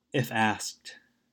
If asked,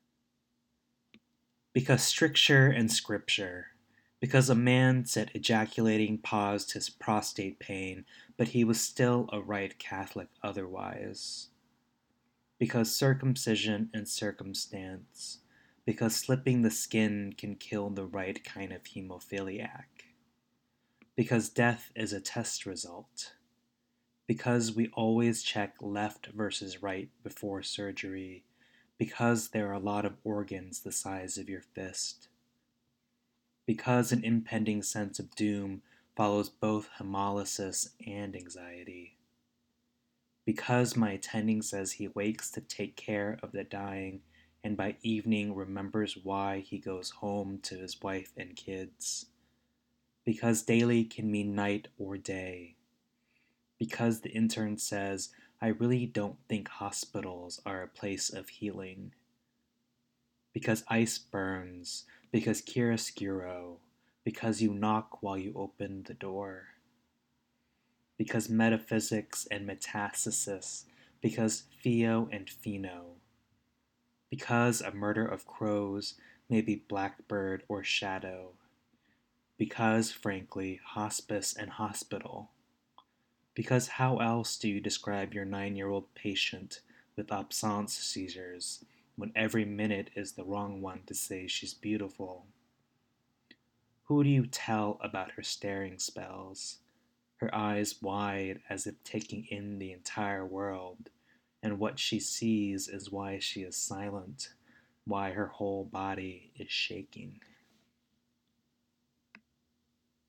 because stricture and scripture, because a man said ejaculating paused his prostate pain, but he was still a right Catholic otherwise, because circumcision and circumstance, because slipping the skin can kill the right kind of hemophiliac, because death is a test result, because we always check left versus right before surgery, because there are a lot of organs the size of your fist, because an impending sense of doom follows both hemolysis and anxiety, because my attending says he wakes to take care of the dying and by evening remembers why he goes home to his wife and kids, because daily can mean night or day, because the intern says, I really don't think hospitals are a place of healing, because ice burns, because chiaroscuro, because you knock while you open the door, because metaphysics and metastasis, because theo and pheno, because a murder of crows may be blackbird or shadow, because, frankly, hospice and hospital. Because how else do you describe your 9-year-old patient with absence seizures when every minute is the wrong one to say she's beautiful? Who do you tell about her staring spells, her eyes wide as if taking in the entire world, and what she sees is why she is silent, why her whole body is shaking?